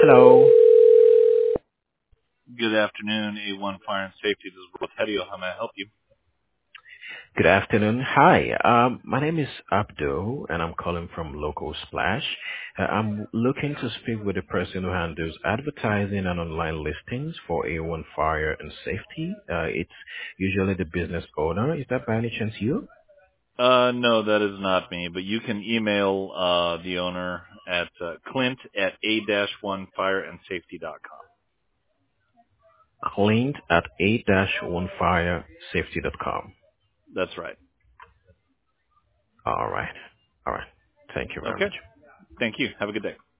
Hello. Good afternoon, A1 Fire and Safety. This is Will Tedio. How may I help you? Good afternoon. Hi. My name is Abdul, and I'm calling from Local Splash. I'm looking to speak with the person who handles advertising and online listings for A1 Fire and Safety. It's usually the business owner. Is that by any chance you? No, that is not me, but you can email the owner at clint at a-1fireandsafety.com. Clint at a-1firesafety.com. That's right. All right. All right. Thank you very Okay. much. Thank you. Have a good day.